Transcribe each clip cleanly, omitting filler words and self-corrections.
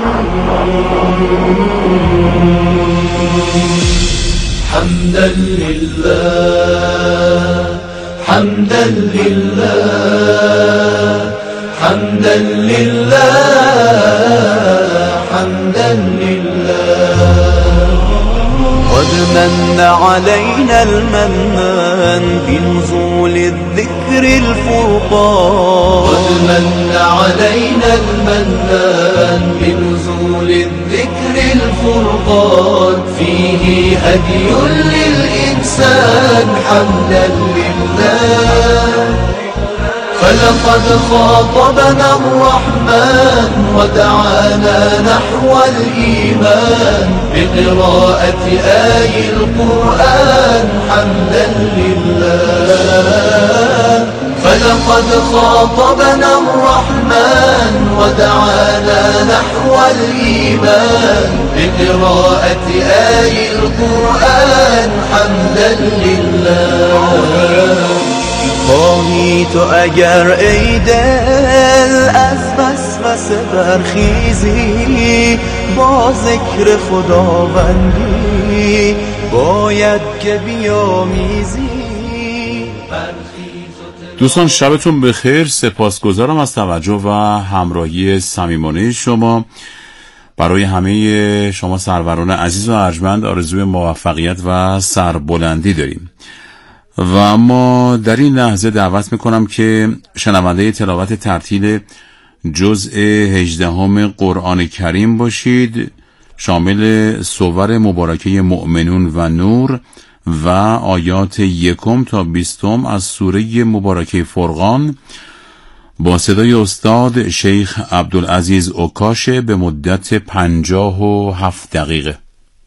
حمدا لله حمدا لله حمدا لله حمدا لله. قد من علينا المنان بنزول الذكر الفرقان. قد من علينا المنان بنزول الذكر الفرقان. فيه هدي للإنسان حمدا لله. فلقد خاطبنا الرحمن ودعانا نحو الإيمان بقراءة آي القرآن حمدا لله. فلقد خاطبنا الرحمن ودعانا نحو الإيمان بقراءة آي القرآن حمدا لله. خواهی تو اگر ای دل از وسوسه برخیزی، با ذکر خداوندی باید که بیامیزی. دوستان شبتون بخیر. سپاسگزارم از توجه و همراهی صمیمانه شما. برای همه شما سروران عزیز و ارجمند آرزوی موفقیت و سربلندی داریم و اما در این لحظه دعوت میکنم که شنونده تلاوت ترتیل جزء 18 قرآن کریم باشید، شامل سور مبارکه مؤمنون و نور و آیات 1 تا 20 از سوره مبارکه فرقان با صدای استاد شیخ عبدالعزیز اوکاشه به مدت 57 دقیقه.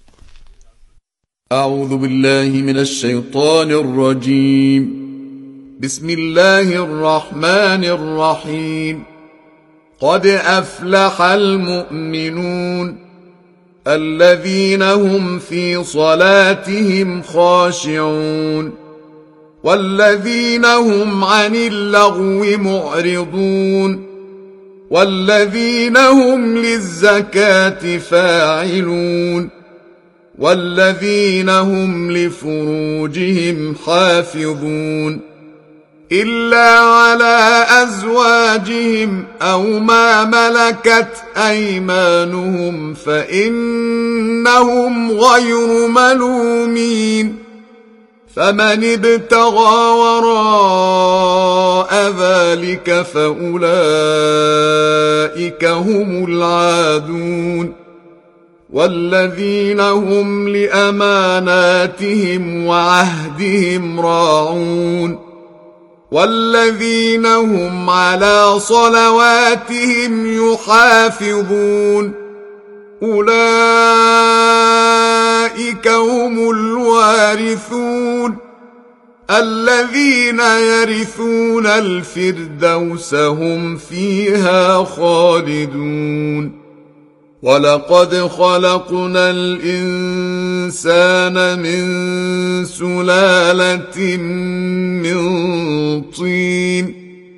أعوذ بالله من الشيطان الرجيم. بسم الله الرحمن الرحيم. قد أفلح المؤمنون الذين هم في صلاتهم خاشعون والذين هم عن اللغو معرضون والذين هم للزكاة فاعلون والذين هم لفروجهم حافظون إلا على أزواجهم أو ما ملكت أيمانهم فإنهم غير ملومين. فمن ابتغى وراء ذلك فأولئك هم العادون والذين هم لأماناتهم وعهدهم راعون والذين هم على صلواتهم يحافظون أولئك هم الوارثون الذين يرثون الفردوس هم فيها خالدون. ولقد خلقنا الإنسان من سلالة من طين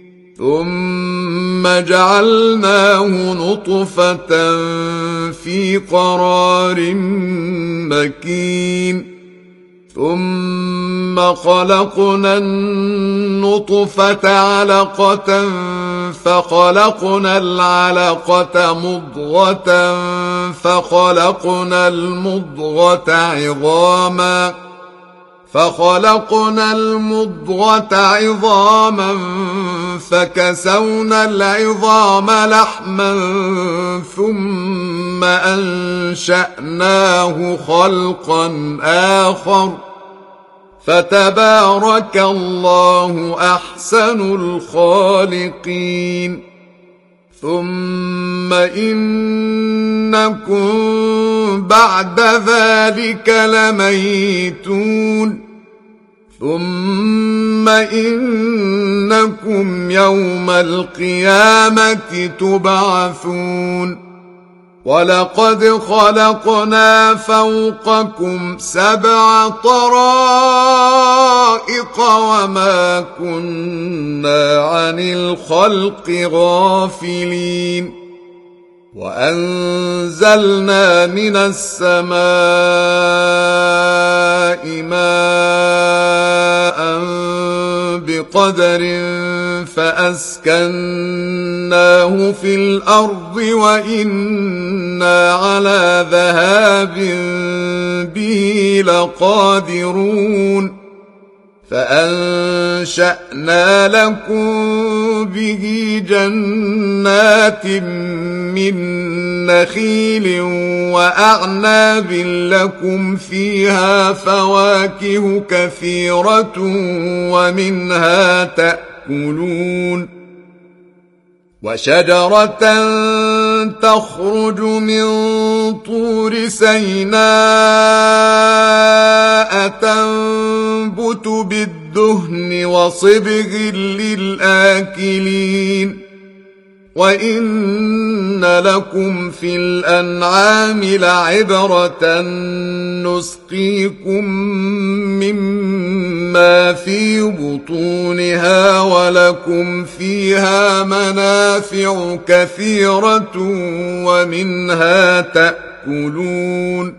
ثم جعلناه نطفة في قرار مكين ثم خلقنا النطفة علقة فخلقنا العلقة مضغة فخلقنا المضغة عظاما فكسونا العظام لحما ثم أنشأناه خلقا آخر فتبارك الله أحسن الخالقين. ثم إنكم بعد ذلك لميتون ثم إنكم يوم القيامة تبعثون. ولقد خلقنا فوقكم 7 طرائق وما كنا عن الخلق غافلين. وأنزلنا من السماء ماء بقدر فأسكناه في الأرض وإنا على ذهاب به لقادرون فأنشأنا لكم به جنات من نخيل وأعناب لكم فيها فواكه كثيرة ومنها تأكلون وشجرة تخرج من طور سيناء تنبت بالدهن وصبغ للآكلين وإن لكم في الأنعام لعبرة نسقيكم مما في بطونها ولكم فيها منافع كثيرة ومنها تأكلون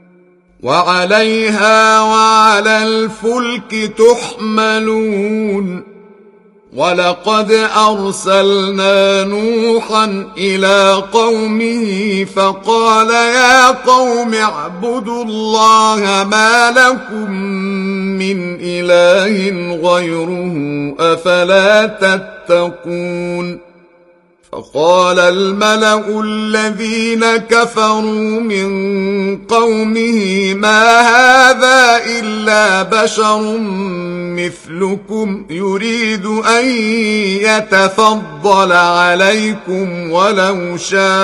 وعليها وعلى الفلك تحملون ولقد أرسلنا نوحا إلى قومه فقال يا قوم اعبدوا الله ما لكم من إله غيره أفلا تتقون فقال الملأ الذين كفروا من قومه ما هذا إلا بشر مثلكم يريد أن يتفضل عليكم ولو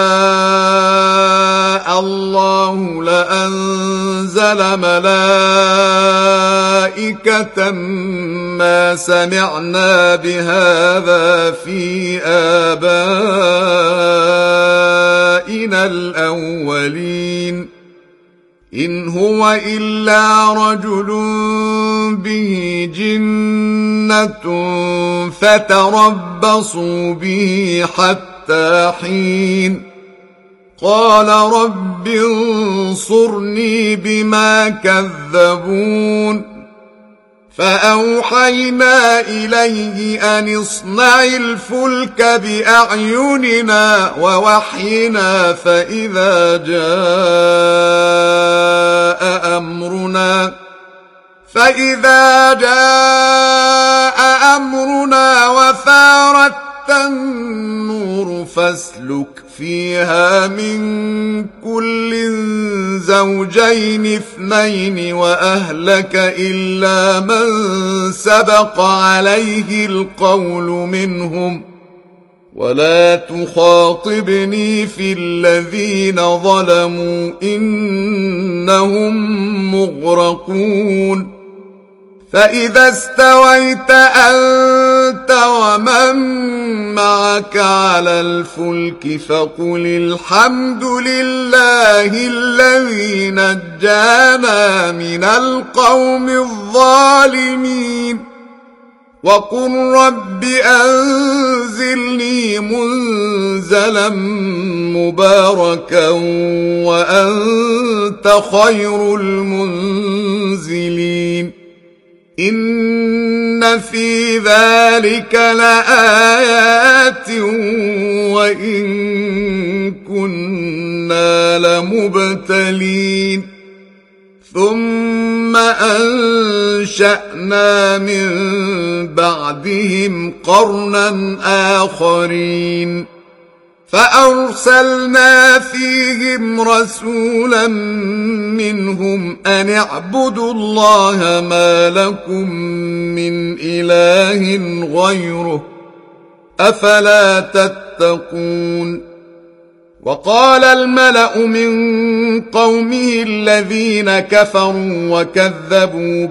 شاء الله لأنزل ملائكة ما سمعنا بهذا في آبائنا الأولين إن هو إلا رجل به جنة فتربصوا به حتى حين قال رب انصرني بما كذبون فأوحينا إليه أن اصنع الفلك بأعيننا ووحينا فإذا جاء أمرنا وفارت النور فاسلك فيها من كل زوجين اثنين وأهلك إلا من سبق عليه القول منهم ولا تخاطبني في الذين ظلموا إنهم مغرقون فإذا استويت أنت ومن معك على الفلك فقل الحمد لله الذي نجانا من القوم الظالمين وقل رب أنزلني منزلا مباركا وأنت خير المنزلين إن في ذلك لآيات وإن كنا لمبتلين ثم أنشأنا من بعدهم قرنا آخرين فأرسلنا فيهم رسولا منهم أن اعبدوا الله ما لكم من إله غيره أفلا تتقون وقال الملأ من قومه الذين كفروا وكذبوا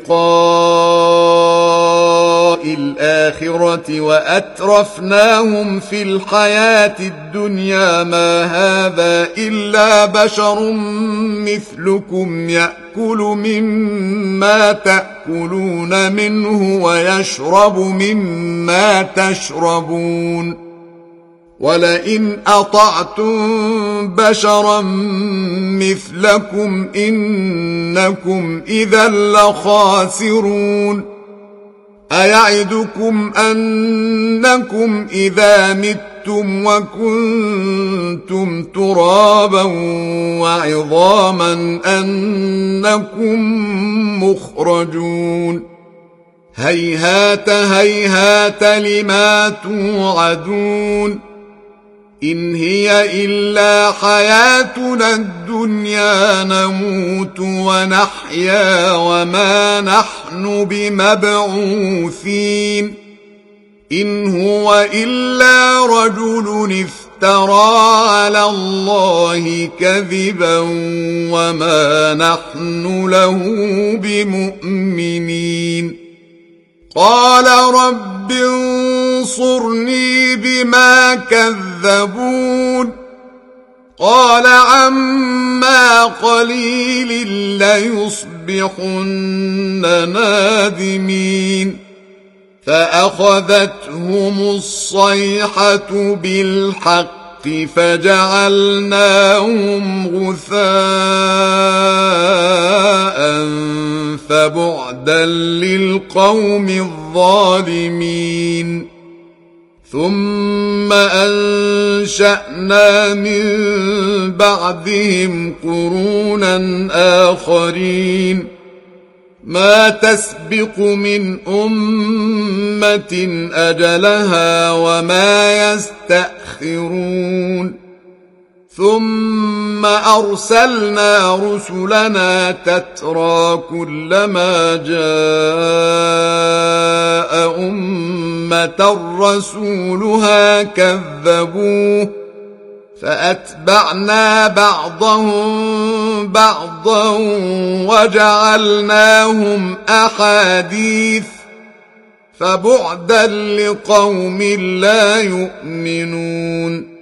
بلقاء الآخرة وأترفناهم في الحياة الدنيا ما هذا إلا بشر مثلكم يأكل مما تأكلون منه ويشرب مما تشربون ولئن أطعتم بشرا مثلكم إنكم إذا لخاسرون أيعدكم أنكم إذا متم وكنتم ترابا وعظاما أنكم مخرجون هيهات هيهات لما توعدون إن هي إلا حياتنا الدنيا نموت ونحيا وما نحن بمبعوثين إن هو إلا رجل افترى على الله كذبا وما نحن له بمؤمنين قال رب انصرني بما كذبون قال عما قليل ليصبحن نادمين فأخذتهم الصيحة بالحق فجعلناهم غثاء فبعدا للقوم الظالمين ثم أنشأنا من بعدهم قرونا آخرين ما تسبق من أمة أجلها وما يستأخرون ثم أرسلنا رسلنا تترى كلما جاء أمة رسولها كذبوه فأتبعنا بعضهم بعضا وجعلناهم أحاديث فبعدا لقوم لا يؤمنون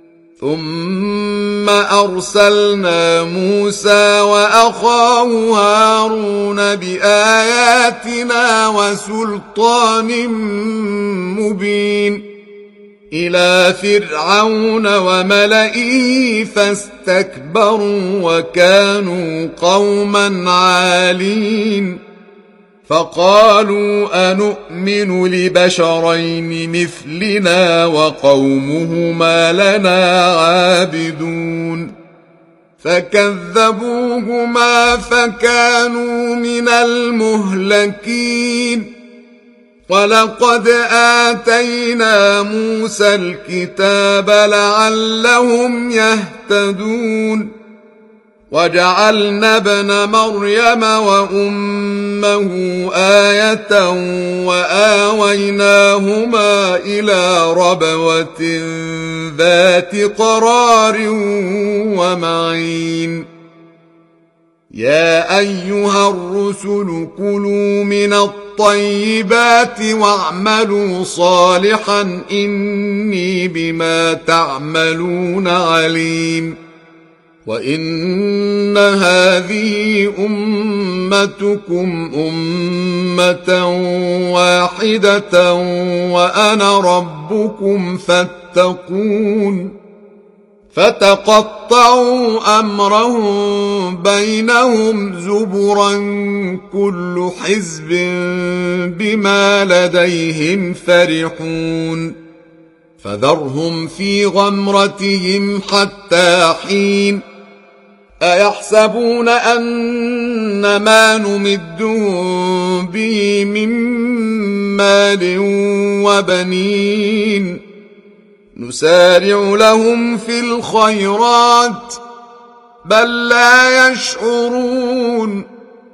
ثم أرسلنا موسى وأخاه هارون بآياتنا وسلطان مبين إلى فرعون وملئه فاستكبروا وكانوا قوما عالين فقالوا أنؤمن لبشرين مثلنا وقومهما لنا عابدون فكذبوهما فكانوا من المهلكين ولقد آتينا موسى الكتاب لعلهم يهتدون وجعلنا ابن مريم وأمه آية وآويناهما إلى ربوة ذات قرار ومعين يا أيها الرسل كلوا من الطيبات واعملوا صالحا إني بما تعملون عليم وإن هذه أمتكم أمة واحدة وأنا ربكم فاتقون فتقطعوا أمرهم بينهم زبرا كل حزب بما لديهم فرحون فذرهم في غمرتهم حتى حين أيحسبون أن ما نمدهم به من مال وبنين نسارع لهم في الخيرات بل لا يشعرون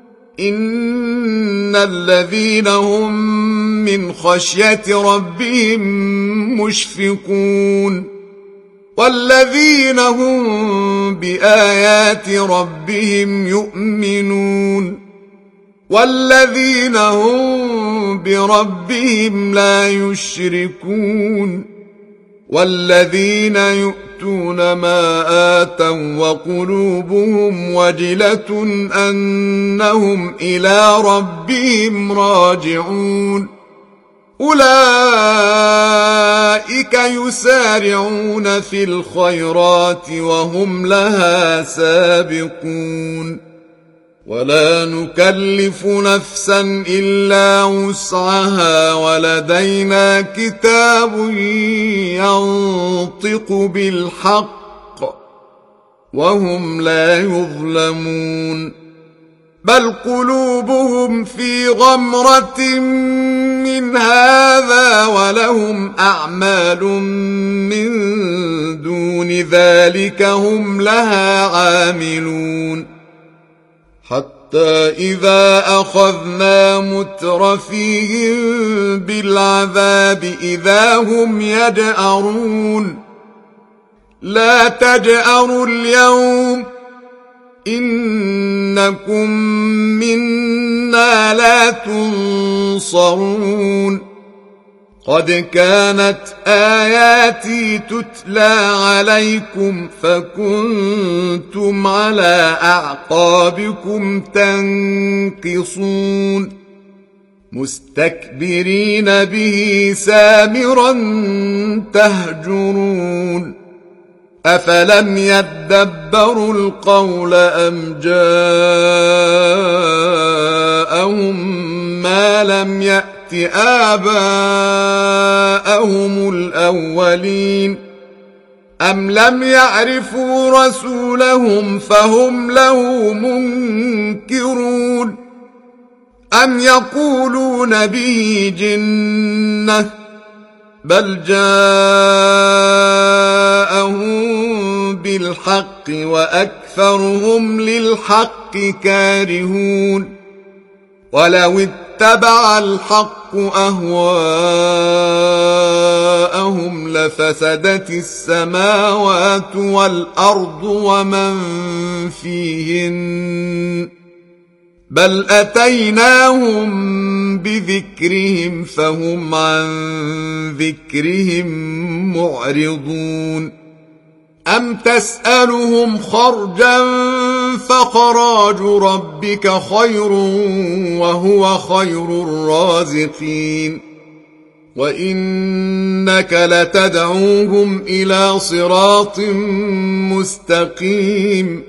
إن الذين هم من خشية ربهم مشفقون والذين هم بآيات ربهم يؤمنون والذين هم بربهم لا يشركون والذين يؤتون ما آتوا وقلوبهم وجلة أنهم إلى ربهم راجعون أولئك يسارعون في الخيرات وهم لها سابقون ولا نكلف نفسا إلا وسعها ولدينا كتاب ينطق بالحق وهم لا يظلمون بل قلوبهم في غمرة من هذا ولهم أعمال من دون ذلك هم لها عاملون حتى إذا أخذنا مترفيهم بالعذاب إذا هم يجأرون لا تجأروا اليوم إنكم منا لا تنصرون قد كانت آياتي تتلى عليكم فكنتم على أعقابكم تنكصون مستكبرين به سامرا تهجرون أفلم يدبروا القول أم جاءهم ما لم يأت آباءهم الأولين أم لم يعرفوا رسولهم فهم له منكرون أم يقولون به جنة بل جاءهم بالحق وأكثرهم للحق كارهون ولو اتبع الحق أهواءهم لفسدت السماوات والأرض ومن فيهن بل أتيناهم بذكرهم فهم عن ذكرهم معرضون أم تسألهم خرجا فخراج ربك خير وهو خير الرازقين وإنك لتدعوهم إلى صراط مستقيم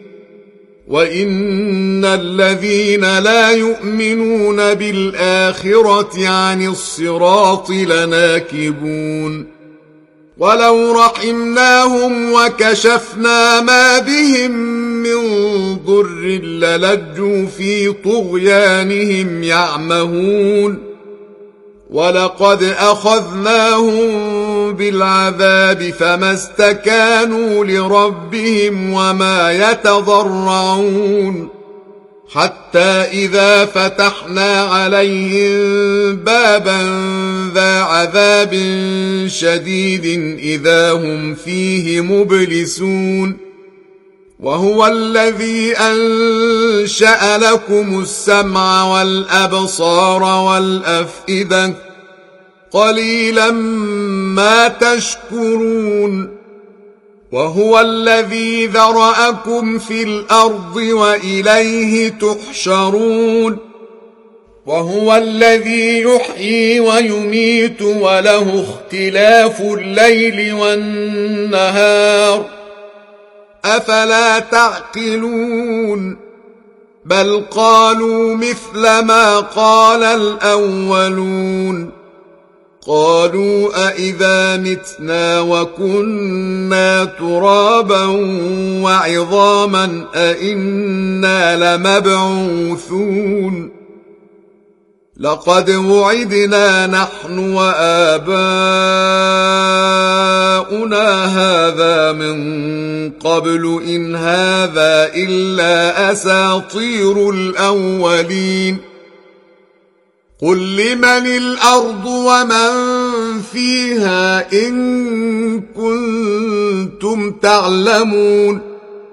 وإن الذين لا يؤمنون بالآخرة عن الصراط لناكبون ولو رحمناهم وكشفنا ما بهم من ضر للجوا في طغيانهم يعمهون ولقد أخذناهم بالعذاب فما استكانوا لربهم وما يتضرعون حتى إذا فتحنا عليهم بابا ذا عذاب شديد إذا هم فيه مبلسون وهو الذي أنشأ لكم السمع والأبصار والأفئدة قليلا ما تشكرون وهو الذي ذرأكم في الأرض وإليه تحشرون وهو الذي يحيي ويميت وله اختلاف الليل والنهار أفلا تعقلون بل قالوا مثل ما قال الأولون قالوا أإذا متنا وكنا ترابا وعظاما أإنا لمبعوثون لقد وعدنا نحن وآباؤنا هذا من قبل إن هذا إلا أساطير الأولين قل لمن الأرض ومن فيها إن كنتم تعلمون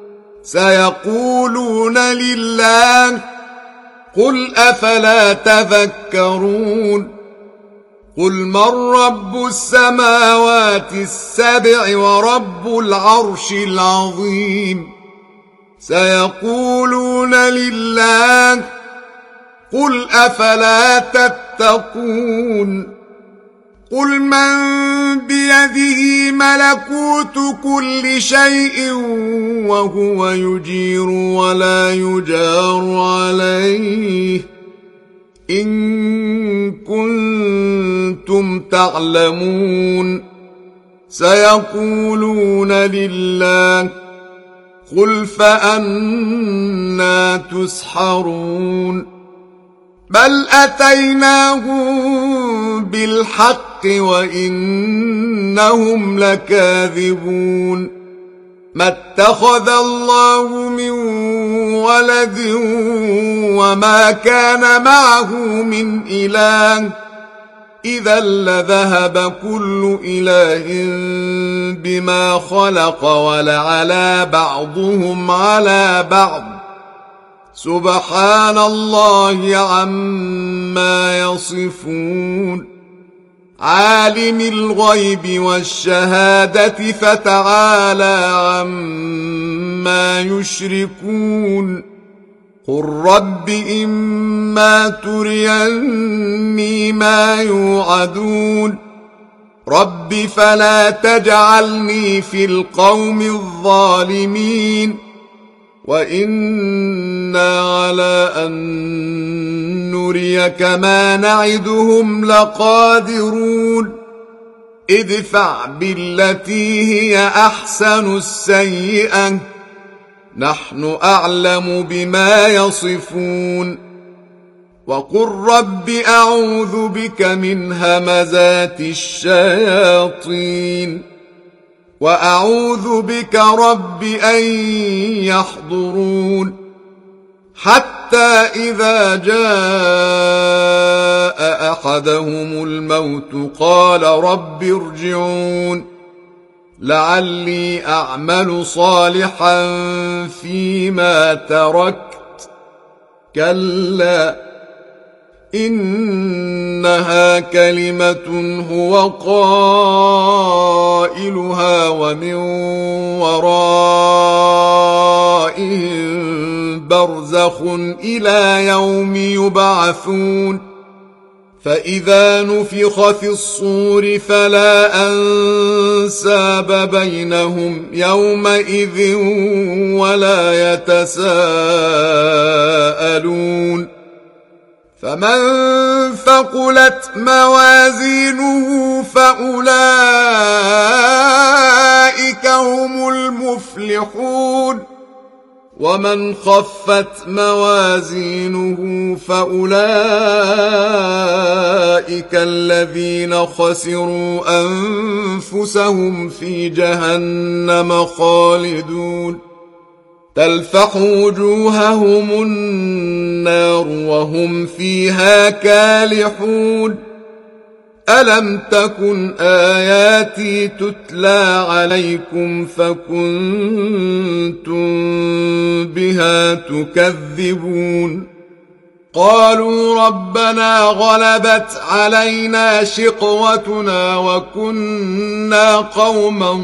سيقولون لله قل أفلا تذكرون قل من رب السماوات السبع ورب العرش العظيم سيقولون لله قل أفلا تتقون قل من بيده ملكوت كل شيء وهو يجير ولا يجار عليه إن كنتم تعلمون سيقولون لله قل فأنى تسحرون بل أتيناهم بالحق وإنهم لكاذبون ما اتخذ الله من ولد وما كان معه من إله إذا لذهب كل إله بما خلق ولعلى بعضهم على بعض سبحان الله عما يصفون عالم الغيب والشهادة فتعالى عما يشركون قل رب إما تريني ما يوعدون رب فلا تجعلني في القوم الظالمين وإنا على أن نريك ما نعدهم لقادرون ادفع بالتي هي أحسن السيئة نحن أعلم بما يصفون وقل رب أعوذ بك من همزات الشياطين وأعوذ بك رب أن يحضرون حتى إذا جاء أحدهم الموت قال رب ارجعون لعلي أعمل صالحا فيما تركت كلا إنها كلمة هو قائلها ومن ورائهم برزخ إلى يوم يبعثون فإذا نفخ في الصور فلا أنساب بينهم يومئذ ولا يتساءلون فمن ثقلت موازينه فأولئك هم المفلحون ومن خفت موازينه فأولئك الذين خسروا أنفسهم في جهنم خالدون تلفح وجوههم النار وهم فيها كالحون ألم تكن آياتي تتلى عليكم فكنتم بها تكذبون قالوا ربنا غلبت علينا شقوتنا وكنا قوما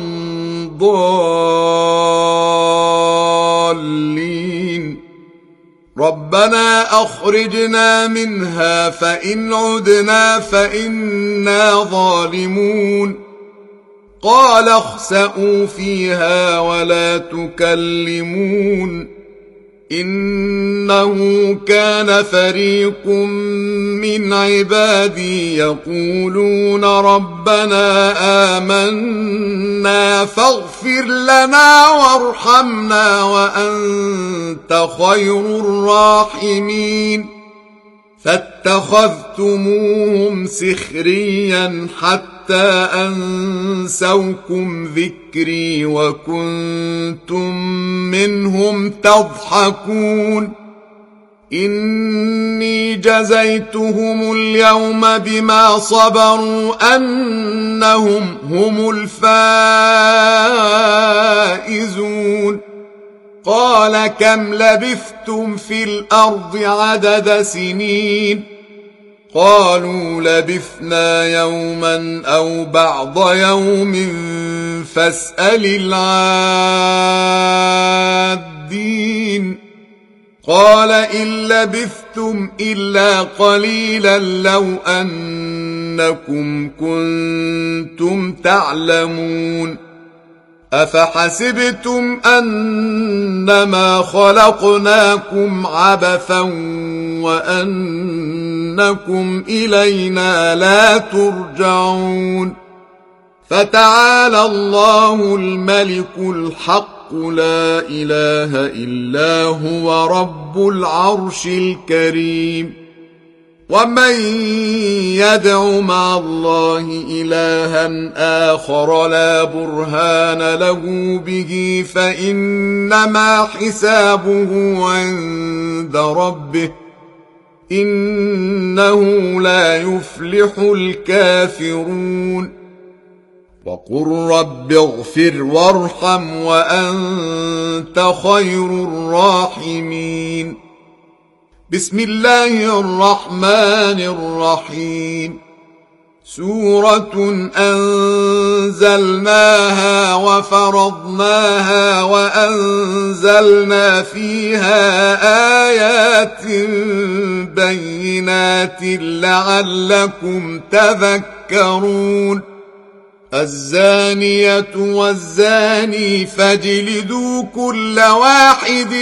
ضالين ربنا أخرجنا منها فإن عدنا فإنا ظالمون قال اخسئوا فيها ولا تكلمون إنه كان فريق من عبادي يقولون ربنا آمنا فاغفر لنا وارحمنا وأنت خير الراحمين فاتخذتموهم سخريا حتى أنسوكم ذكري وكنتم منهم تضحكون إني جزيتهم اليوم بما صبروا أنهم هم الفائزون قال كم لبثتم في الأرض عدد سنين قالوا لبثنا يوما أو بعض يوم فاسأل العادين قال إن لبثتم إلا قليلا لو أن إنكم كنتم تعلمون أفحسبتم أنما خلقناكم عبثا وأنكم إلينا لا ترجعون فتعالى الله الملك الحق لا إله إلا هو رب العرش الكريم ومن يدع مع الله إلها آخر لا برهان له به فإنما حسابه عند ربه إنه لا يفلح الكافرون وقل رب اغفر وارحم وأنت خير الراحمين بسم الله الرحمن الرحيم سورة أنزلناها وفرضناها وأنزلنا فيها آيات بينات لعلكم تذكرون الزانية والزاني فاجلدوا كل واحد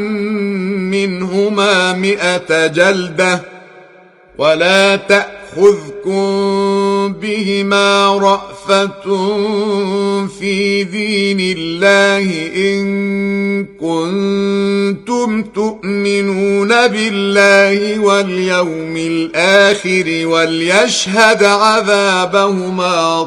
منهما 100 جلدة ولا تأخذكم بهما رأفة في دين الله إن كنتم تؤمنون بالله واليوم الآخر وليشهد عذابهما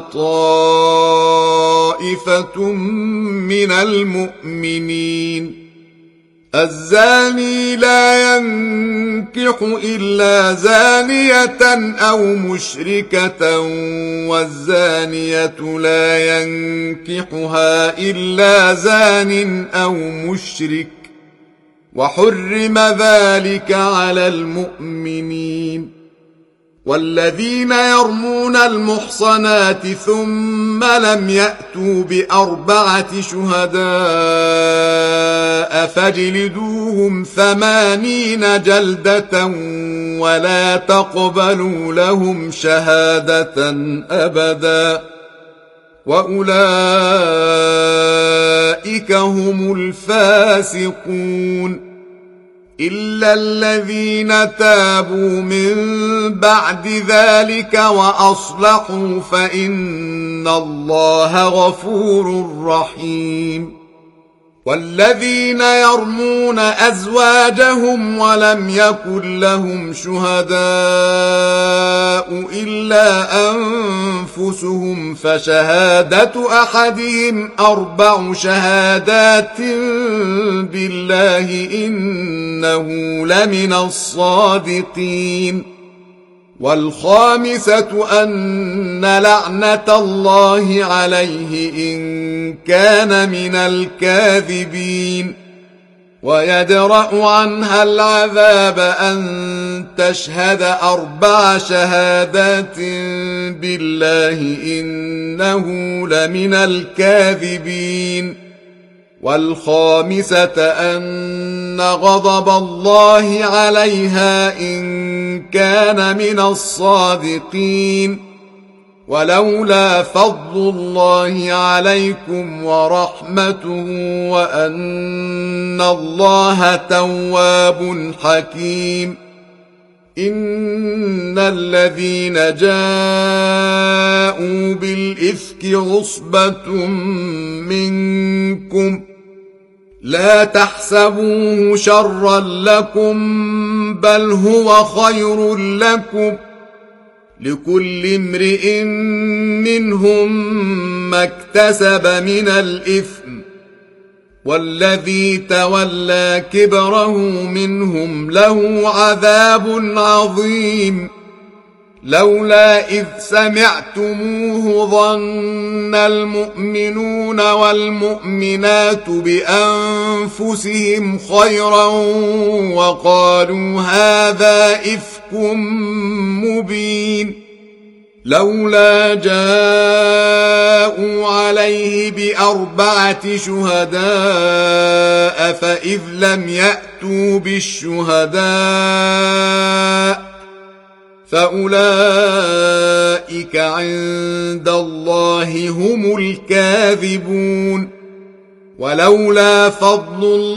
طائفة من المؤمنين الزاني لا ينكح إلا زانية أو مشركة والزانية لا ينكحها إلا زان أو مشرك وحرم ذلك على المؤمنين والذين يرمون المحصنات ثم لم يأتوا ب4 شهداء فاجلدوهم 80 جلدة ولا تقبلوا لهم شهادة أبدا وأولئك هم الفاسقون إلا الذين تابوا من بعد ذلك وأصلحوا فإن الله غفور رحيم والذين يرمون أزواجهم ولم يكن لهم شهداء إلا أنفسهم فشهادة أحدهم 4 شهادات بالله إنه لمن الصادقين والخامسة أن لعنة الله عليه إن كان من الكاذبين ويدرأ عنها العذاب أن تشهد 4 شهادات بالله إنه لمن الكاذبين والخامسة أن غضب الله عليها إن كان من الصادقين ولولا فضل الله عليكم ورحمته وأن الله تواب حكيم إن الذين جاءوا بالإفك عصبة منكم لا تحسبوه شرا لكم بل هو خير لكم لكل امرئ منهم ما اكتسب من الإثم والذي تولى كبره منهم له عذاب عظيم لولا إذ سمعتموه ظن المؤمنون والمؤمنات بأنفسهم خيرا وقالوا هذا إفك مبين لولا جاءوا عليه ب4 شهداء فإذ لم يأتوا بالشهداء فأولئك عند الله هم الكاذبون ولولا فضل الله